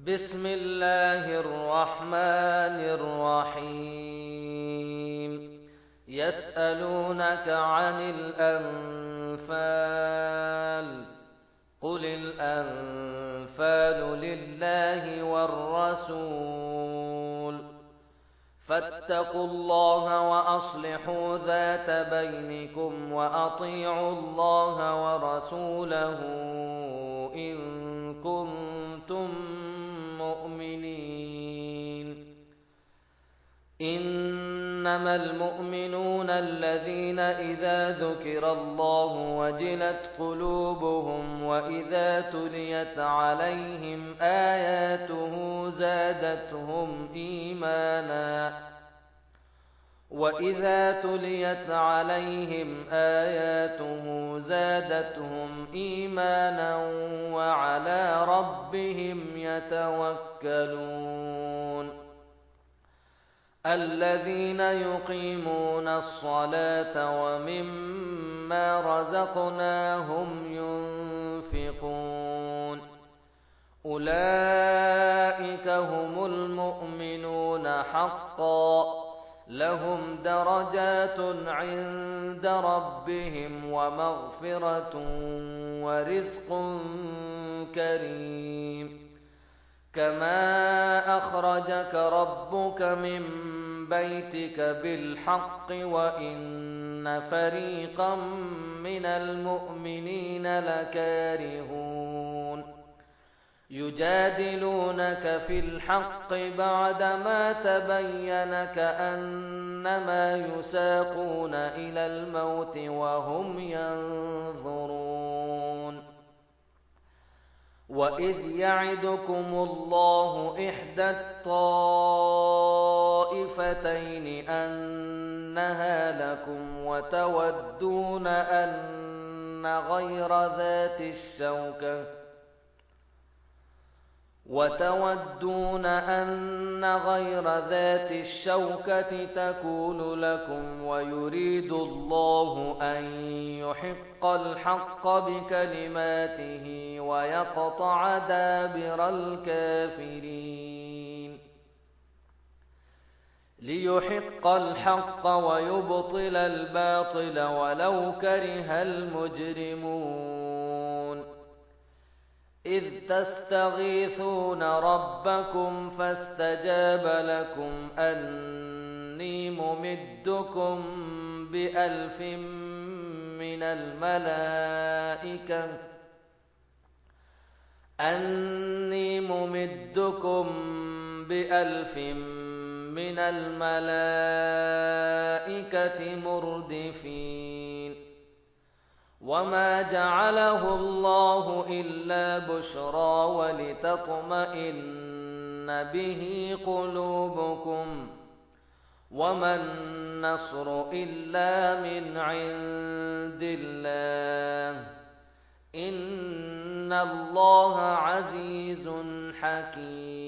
بسم الله الرحمن الرحيم يسألونك عن الأنفال قل الأنفال لله والرسول فاتقوا الله وأصلحوا ذات بينكم وأطيعوا الله ورسوله إن كنتم مؤمنين إنما المؤمنون الذين إذا ذكر الله وجلت قلوبهم وإذا تليت عليهم آياته زادتهم إيمانا وعلى ربهم يتوكلون الذين يقيمون الصلاة ومما رزقناهم ينفقون أولئك هم المؤمنون حقا لهم درجات عند ربهم ومغفرة ورزق كريم كما أخرجك ربك من بيتك بالحق وإن فريقا من المؤمنين لكارهون يجادلونك في الحق بعدما تبين كأنما يساقون إلى الموت وهم ينظرون وإذ يعدكم الله إحدى الطائفتين أنها لكم وتودون أن غير ذات الشوكة تكون لكم ويريد الله أن يحق الحق بكلماته ويقطع دابر الكافرين ليحق الحق ويبطل الباطل ولو كره المجرمون إذ تستغيثون ربكم فاستجاب لكم أني ممدكم بألف من الملائكة مردفين وما جعله الله إلا بشرى ولتطمئن به قلوبكم وما النصر إلا من عند الله إن الله عزيز حكيم